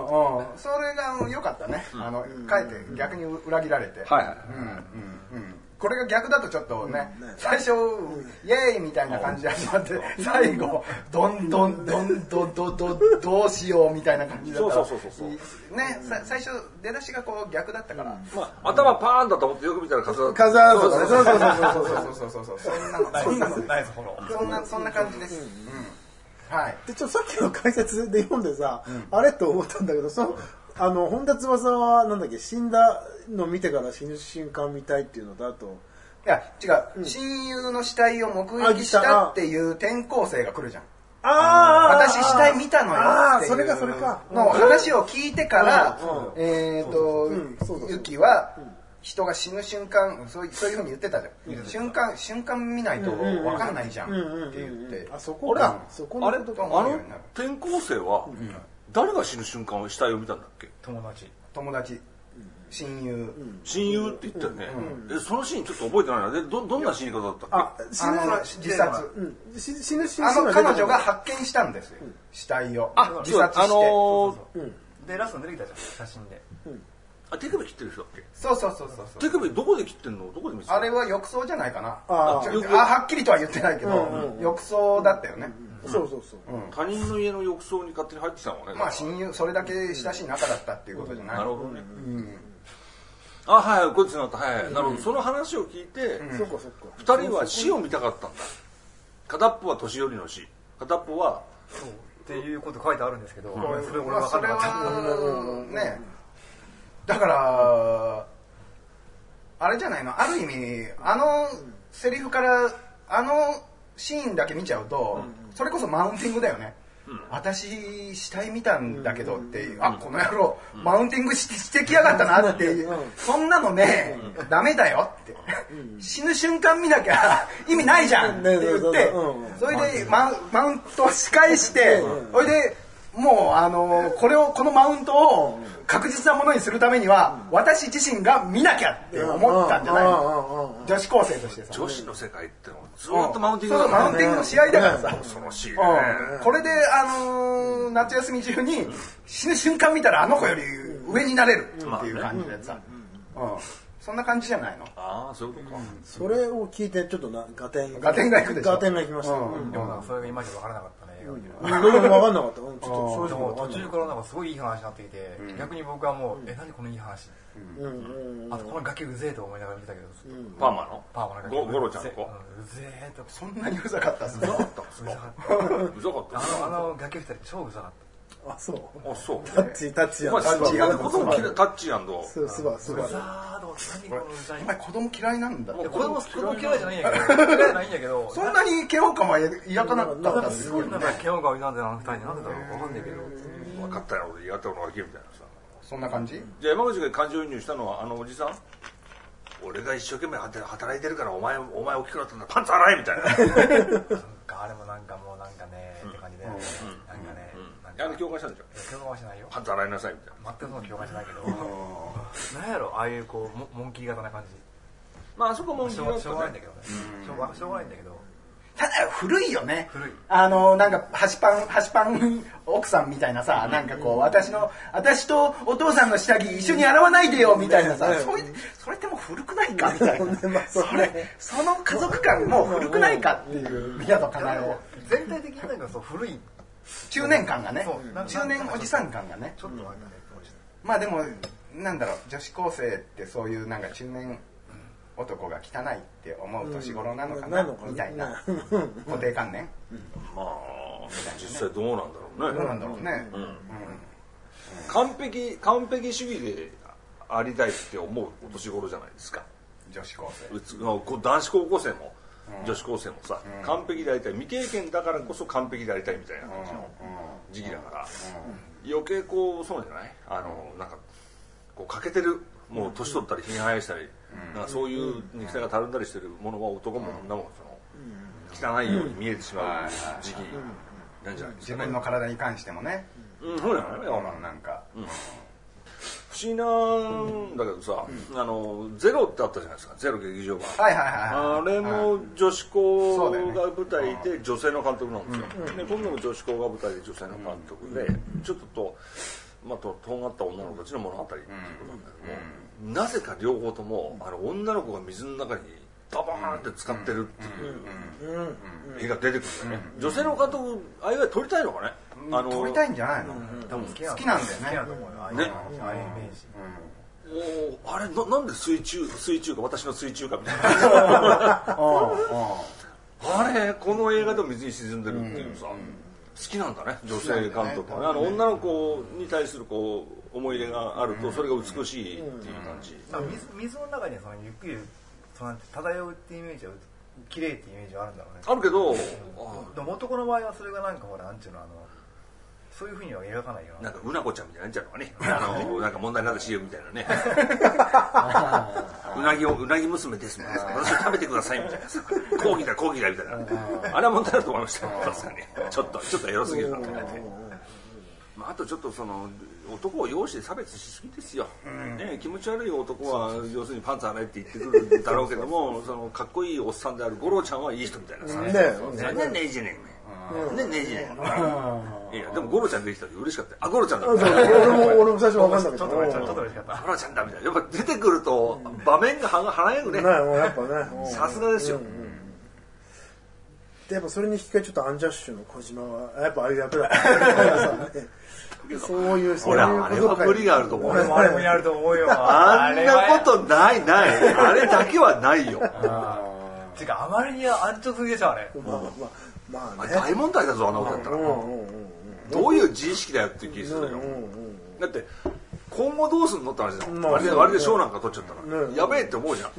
が良かったね。あのかえって逆に裏切られて。はいはい。うんうんうん。 これが逆だとちょっとね、最初イエーイみたいな感じで始まって最後どんどんどんどんどんどんどうしようみたいな感じだったらね、最初出だしがこう逆だったから、 頭パーンだと思ってよく見たら風そうそうそうそうそうそうそうそうそうそんなのそんなそんなそんな感じです。はい。 でちょっとさっきの解説で読んでさ、あれと思ったんだけど、そのあの本田翼はなんだっけ、死んだの見てから死ぬ瞬間見たいっていうのだと、 いや違う、うん、親友の死体を目撃したっていう転校生が来るじゃん。ああ、私死体見たのよっていうの話を聞いてから、えっとユキは人が死ぬ瞬間、そういうそういうふうに言ってたじゃん。うん、瞬間瞬間見ないと分かんないじゃんって言って、 あそこだ。 そこのあれあの転校生は。うん、誰が死ぬ瞬間を死体を見たんだっけ？ 友達。 友達。親友。うん、 親友って言ったよね。うん、えそのシーンちょっと覚えてないな。でどどんな死に方だったっけ？ あ、死ぬ自殺。うん、死ぬ死ぬあの彼女が発見したんですよ。うん、死体を。 あ、自殺して。あのーうん、でラストに出てきたじゃん写真で。 うん、あ手首切ってる人だっけ？ そうそうそうそう。 手首どこで切ってんの？どこで見せた？ あれは浴槽じゃないかな。ああはっきりとは言ってないけど、浴槽だったよね。 そうそうそう、 うん、他人の家の浴槽に勝手に入ってきたのね。 まあ親友それだけ親しい仲だったっていうことじゃない。 なるほどね。うん、あはいはいこいつなったはいはい、うん、なるほど。その話を聞いて、うん、ふたりは死を見たかったんだ。片っぽは年寄りの死、片っぽはそうっていうこと書いてあるんですけど、うん、 それ俺分かんなかった。ね。だからあれじゃないの。ある意味あのセリフからあのシーンだけ見ちゃうと、うん、それこそマウンティングだよね。うん、私死体見たんだけどっていう、うん、あこの野郎、うん、マウンティング し, してきやがったなっていう、うん、そんなのね、うん、ダメだよって、うん、死ぬ瞬間見なきゃ意味ないじゃんって言って、それでマウ、マウントを仕返して、それでもうあのこれをこのマウントを確実なものにするためには、うん、私自身が見なきゃって思ったんじゃないの。女子高生としてさ。 女子の世界ってのずっとマウンティングだから、ね、マウンティングの試合だからさ。 恐ろしいね。 これであのー、夏休み中に死ぬ瞬間見たらあの子より上になれるっていう感じでさ。うん。そんな感じじゃないの。 ああそういうことか、うん、 それを聞いてちょっとなガテンガテンがいくでしょ。 ガテンがいきました、うんうん、でもなんかそれが今まで分からなかったね。 うん、僕も分かんなかった。ちょっと正直途中からなんかすごいいい話になってきて、うん、逆に僕はもう、うん、え何このいい話、うんうん、あとこの崖うぜえと思いながら見てたけど、うん、 パーマのパーマの崖ゴロちゃんの子、 うぜえと。 そんなにうざかったっすか？ うざかったっすか？うざかった。 あのあの崖二人超うざかった。 あそう。 あそう。 タッチタッチやん。 タッチやん。子供嫌いタッチやんど。 そうすばすば。 今子供嫌いなんだ。 子供子供嫌いじゃないんやけど。嫌いじゃないんやけど。 そんなに嫌悪感は嫌かなかったすごいなんか嫌悪感なんであの二人なんでだろうわかんないけど。 分かったよ俺やったのができるみたいなさ。 そんな感じ？ じゃあ山口が感情移入したのはあのおじさん？俺が一生懸命働いてるからお前お前大きくなったんだパンツ洗えみたいな。 あれもなんかもうなんかねって感じでなんかね。 あの共感したんでしょ。 共感はしないよ。 パンツ洗いなさいみたいな。 全くその共感しないけど。なんやろああいうこうモンキー型な感じ。 まああそこモンキー型しょうがないんだけどね。しょうがしょうがないんだけど。 ただ古いよね。 古い。 あのなんか箸パン箸パン奥さんみたいなさ、なんかこう私の私とお父さんの下着一緒に洗わないでよみたいなさ、そういうそれってもう古くないかみたいな。それその家族感もう古くないかっていう宮戸かなえ。 全体的になんかそう古い。 中年感がね、中年おじさん感がね。 ちょっとあれだね。 まあでもなんだろう女子高生ってそういうなんか中年男が汚いって思う年頃なのかな、うん、みたいな固定観念。 まあ実際どうなんだろうね。 どうなんだろうね。うんうん、 完璧完璧主義でありたいって思うお年頃じゃないですか。 女子高生。 男子高校生も。女子高生もさ、うん、完璧でありたい未経験だからこそ完璧でありたいみたいな感じの時期だから、うん、余計こうそうじゃないあのなんかこう欠けてるもう年取ったりひげ生やしたり、うん、なんかそういう肉体がたるんだりしてるものは男も女もその汚いように見えてしまう時期なんじゃないですかね。 自分の体に関してもね。 うん、そうだよね。 なんか。うん不思議なんだけどさ、うん、あのゼロってあったじゃないですか。ゼロ劇場版。 はいはいはい、 あれも女子校が舞台で女性の監督なんですよ。うん、で今度も女子校が舞台で女性の監督で、うん、ちょっとまあ、ととんがった女の子たちの物語っていうことなんだけども、うん、なぜか両方ともあの女の子が水の中にババーンって使ってるっていう絵が出てくるんだよね、うん、女性の監督ああいう絵撮りたいのかね、 うん、あの撮りたいんじゃないの、うん、 多分好きなんだよね、 好きなんだよね、 好きなと思うよ、ああいうイメージ、 おあれ な, なんで水中水中か私の水中かみたいなあれこの映画でも水に沈んでるっていうさ、うん、好きなんだね女性監督はね、あの女の子に対するこう思い入れがあるとそれが美しいっていう感じ、 うんうん、水, 水の中にそのゆっくり漂うっていうイメージは綺麗っていうイメージはあるんだろうね。 あるけど、うん、 でも男の場合はそれがなんかほらなんていうのあのそういう風には描かないよな。なんかうなこちゃんみたいなやつやのかね。あのなんか問題になった シーエム みたいなね。うなぎをうなぎ娘ですみたいな。私を食べてくださいみたいなさ。講義だ講義だみたいな。あれは問題だと思いましたよ。確かに。ちょっとちょっとエロすぎるなと思って。まああとちょっとその男を容姿で差別しすぎですよ。ね気持ち悪い男は要するにパンツ洗えって言ってくるんだろうけども、そのかっこいいおっさんである五郎ちゃんはいい人みたいなさ。ねねねえじゃねえ。ねねえじゃねえ。いやでもゴロちゃん出てきた時嬉しかった。あゴロちゃんだ。 俺も俺も最初分かんなかった。 ちょっと嬉しかった。ゴロちゃんだみたいな。やっぱ出てくると場面が華やぐね。 やっぱね。 さすがですよ。 でやっぱそれに引き換えちょっとアンジャッシュの小島はやっぱあれ役だった。そういうそういうあれは無理があると思う。 俺もあれもやると思うよ。 あんなことないない。あれだけはないよ。 てかあまりに安直すぎでしょあれ。 まあまあまあね。 大問題だぞあんなことやったら。どういう自意識だよっていう気するよ。だって今後どうすんのって話だもん。割で賞なんか取っちゃったらやべえって思うじゃん。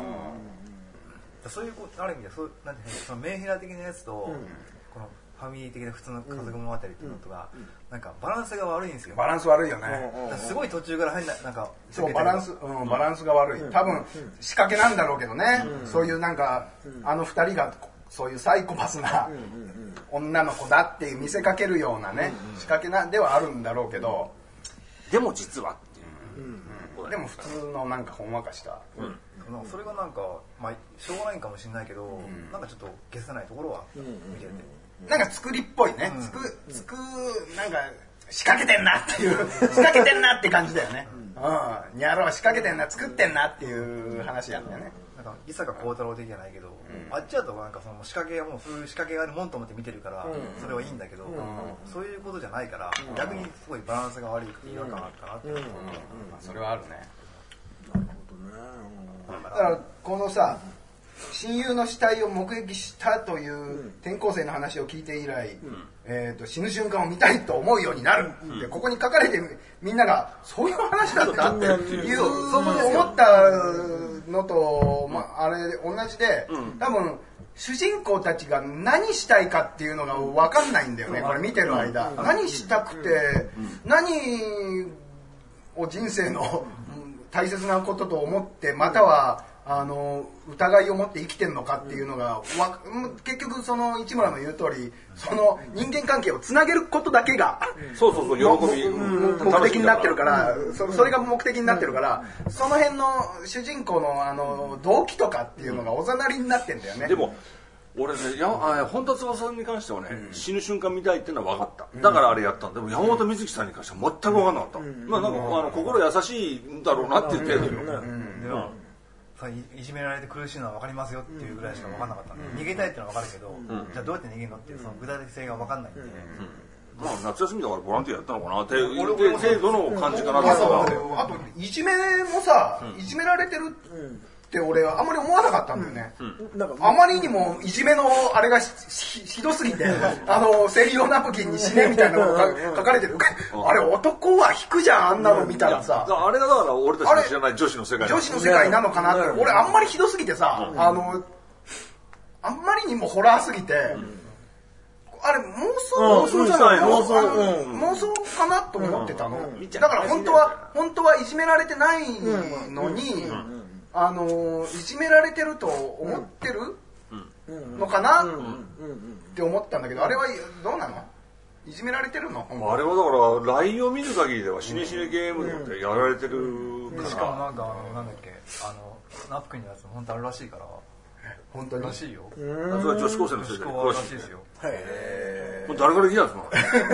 そういうある意味でそうなんてそのメンヘラ的なやつとこのファミリー的な普通の家族物語っていうのとかなんかバランスが悪いんですよ。 バランス悪いよね。 すごい途中から変ななんかそうバランスうんバランスが悪い。多分仕掛けなんだろうけどね。そういうなんかあの二人がそういうサイコパスな女の子だって見せかけるようなね仕掛けなんではあるんだろうけど、 でも実はっていう。 でも普通のなんかほんわかした。 それがなんかまあしょうがないかもしれないけどなんかちょっと消せないところは見てて。 なんか作りっぽいね、うん、つくつくなんか仕掛けてんなっていう仕掛けてんなって感じだよね。うん、にゃろう仕掛けてんな作ってんなっていう話なんだよね。 なんか伊坂幸太郎的じゃないけど、うん、あっちだとなんかその仕掛けはもうそういう仕掛けがあるもんと思って見てるから、うん、それはいいんだけど、うん、そういうことじゃないから、うん、逆にすごいバランスが悪いっていう違和感があったなって、うんうんうん、 それはあるね。 なるほどね。 だからこのさ。親友の死体を目撃したという転校生の話を聞いて以来、うんえー、と死ぬ瞬間を見たいと思うようになる、うん、でここに書かれてみんながそういう話だったっていう思ったのと、まあ、あれ同じで、うん、多分主人公たちが何したいかっていうのが分かんないんだよね、これ見てる間。何したくて何を人生の大切なことと思ってまたはあの疑いを持って生きてるのかっていうのがわ結局その市村の言う通りその人間関係をつなげることだけがそうそうそう喜び目的になってるからそそれが目的になってるからその辺の主人公のあの動機とかっていうのがおざなりになってんだよね。 でも俺ねやあ本田翼さんに関してはね、うん、死ぬ瞬間見たいっていうのは分かっただからあれやったんでも山本美月さんに関しては全く分かんなかった、うん、まあなんか、うん、あの心優しいんだろうなっていう程度よ、うんうんいじめられて苦しいのは分かりますよっていうぐらいしか分かんなかったんで、うん、逃げたいっていうのは分かるけど、うん、じゃあどうやって逃げるのっていうその具体的性が分かんないんで、うんまあ夏休みだからボランティアやったのかなっていう程度の感じかなとあとあといじめもさ、うん、いじめられてるって俺はあんまり思わなかったんだよね、うんうん、なんかあまりにもいじめのあれが ひ, ひどすぎてあの生理用ナプキンに死ねみたいなのが書かれてるあれ男は引くじゃんあんなの見たらさあれがだから俺たちの知らない女子の世界女子の世界なのかなって、ね、俺あんまりひどすぎてさ、うん、あのあんまりにもホラーすぎて、うんあれ妄想、 妄想じゃないの？ 妄想、うん、妄想かなと思ってたの、うん、だから本当は本当はいじめられてないのに、うん、あのいじめられてると思ってるのかなって思ったんだけどあれはどうなの？いじめられてるの？ あれはだから ライン を見る限りでは死ね死ねゲームってやられてるから、 しかもなんかあのなんだっけあのナプキンのやつ本当あるらしいから本当にらしいよ。 それは女子高生の人で詳しいですよ。 へえ。 誰から聞いたんですか？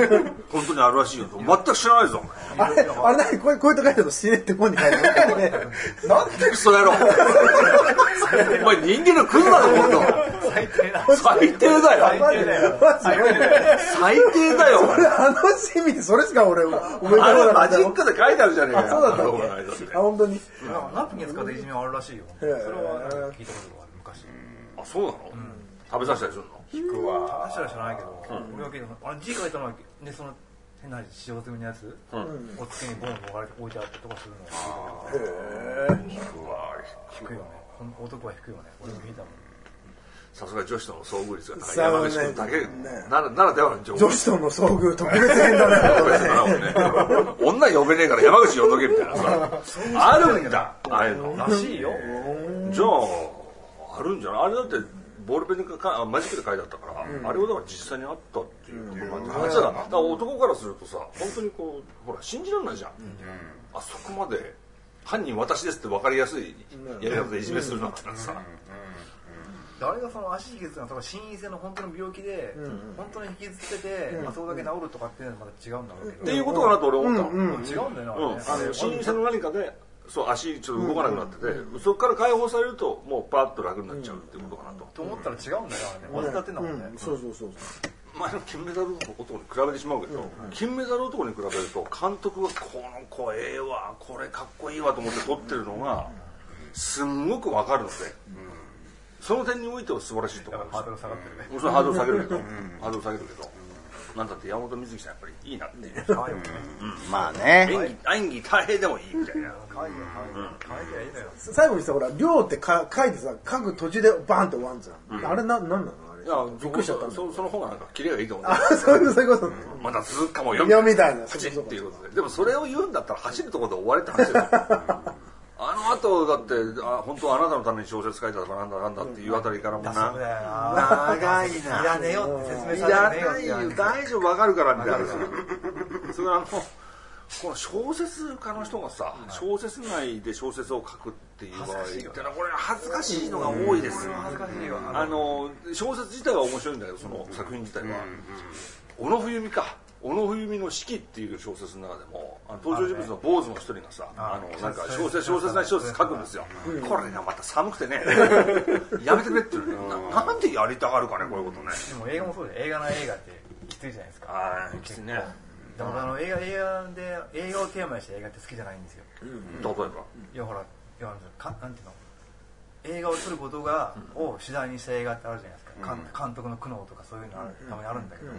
本当にあるらしいよ。全く知らないぞ。 あれ、あれ何こうこういうと書いてるの死ねって本に書いてるのね。 なんでクソ野郎。お前人間のクズだろ、本当。最低だ。最低だよ。最低だよ。最低だよ。 あのシーン見てそれしか俺、覚えてない。あれマジックで書いてあるじゃねえか。 そうだったっけ。あ、本当に。 ナプキン使っていじめあるらしいよ。それは聞いたことがある、昔。 あ、そうなの？食べさせたりするの？ 聞くわ。 話は知らないけど、俺は聞いたあれ字書いたのは、ね、その変な塩漬けのやつおつけにボンボン置いてあったりとかするのを聞いた。へぇー。聞くわ。聞くよね。男は聞くよね。俺も聞いたもん。 さすが女子との遭遇率が高い山口君だけならではの情報。 女子との遭遇特別編だね。 女呼べねえから山口呼んどけみたいなさ。あるんだ。ああいうの。 らしいよ。 じゃあ、あるんじゃない？あれだって、ボールペンでかマジックで書いてあったから、うん、あれをだから実際にあったっていう感じ話だから、だから男からするとさ本当にこうほら信じられないじゃん、うん、あそこまで犯人私ですって分かりやすいやり方でいじめするなんてさ、 あれがその足引きずるのは心因性の本当の病気で、うん、本当に引きずってて、うん、まあ、それだけ治るとかっていうのはまた違うんだろうけど、 っていうことかなと俺思ったの、 うんうん、違うんだよな、うん、 あの心因性の何かでそう足ちょっと動かなくなってて、うん、そこから解放されるともうパッと楽になっちゃうっていうことかなと、 と思ったら違うんだよあれね、技ってんだもんね、 そうそうそう前の金メダル男に比べてしまうけど、うん、金メダル男に比べると監督がこの子ええわこれかっこいいわと思って撮ってるのがすんごく分かるので、うん、その点においては素晴らしいと思います。 ハードル下がってるね。 それハードル下げるけど、うん、ハードル下げるけど、なんだって山本美月さんやっぱりいいなっていう。 可愛いもんね。うん、まあね。 演技演技大変でもいいみたいな。 可愛いよ可愛いよ。可愛いよいいのよ。 最後にさほら量ってか書いてさ書く途中でバーンって終わんじゃん。うん、あれななんなの？ いやびっくりしちゃった。そその方がなんかキレがいいと思う。 あそういうそういうこと。 まだ続くかもよみたいな。 プチっていうことで。でもそれを言うんだったら走るところで終われって話だよ。あの後だってあ本当はあなたのために小説書いたとかなんだなんだっていうあたりからもな、 そうだよな長いな。 いらねえよって説明されてねえよ。 いらないよ大丈夫わかるからみたいな。それはあのこの小説家の人がさ、小説内で小説を書くっていう場合ってのはこれ恥ずかしいのが多いですよ。 恥ずかしいよ。 あの小説自体は面白いんだけどその作品自体は小野冬美か。小野冬美の四季っていう小説の中でもあの登場人物の坊主の一人がさあのなんか小説小説な小説書くんですよ、うん、これがまた寒くてねやめてくれっていうね、うん、な, なんでやりたがるかねこういうことね。 でも映画もそうで映画の映画ってきついじゃないですか。 ああきついね。 でもあの映画映画で映画をテーマにした映画って好きじゃないんですよ、 うん、例えばいやほらいやかなんていうの映画を撮ることが、うん、を主題にした映画ってあるじゃないですか、うん、監督の苦悩とかそういうのある、うん、たまにあるんだけど、うん、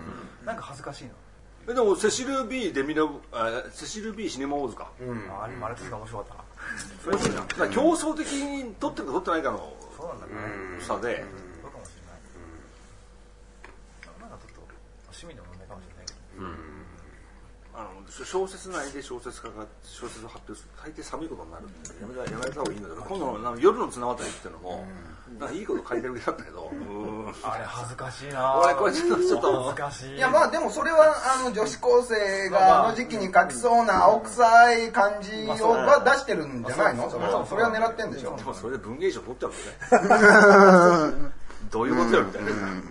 なんか恥ずかしいの。 でもセシル B デミナあセシル B シネマウォーズか、 うん、あれもあれ確か面白かったな。 それそうじゃん。だから競争的に撮ってるか撮ってないかの差で、 そうかもしれない。なんかちょっと趣味の問題かもしれないけど。うんあの小説内で小説家が小説を発表すると大抵寒いことになるんでやめたやめた方がいいんだけど今度の夜の綱渡りっていうのもなんかいいこと書いてるだったけどあれ恥ずかしいな俺これちょっとちょっと恥ずかしい。 いやまあでもそれはあの女子高生があの時期に書きそうな青臭い感じをが出してるんじゃないの？それは狙ってんでしょ。 でもそれで文芸賞取っちゃうとねどういうことよみたいな。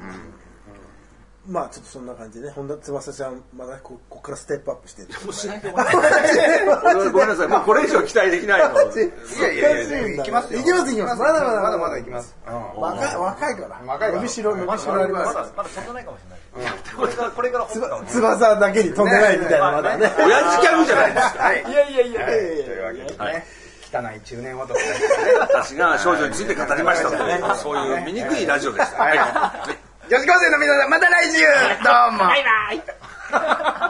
まあちょっとそんな感じでね本田翼ちゃんまだこここからステップアップしてる。 もうしないでもらってごめんなさいもうこれ以上期待できないの。 いやいやいや行きますよ。 行きます行きます。まだまだまだまだ行きます。 若い若いから若いから伸びしろ伸びしろあります。 まだまだ飛んでないかもしれない。これからこれから翼だけに飛んでないみたいなまだね。 親父ギャグじゃないですか。 はいいやいやいやというわけでね汚い中年男ですね。 私が少女について語りましたというそういう醜いラジオでした。 女子高生の皆さんまた来週どうもバイバイ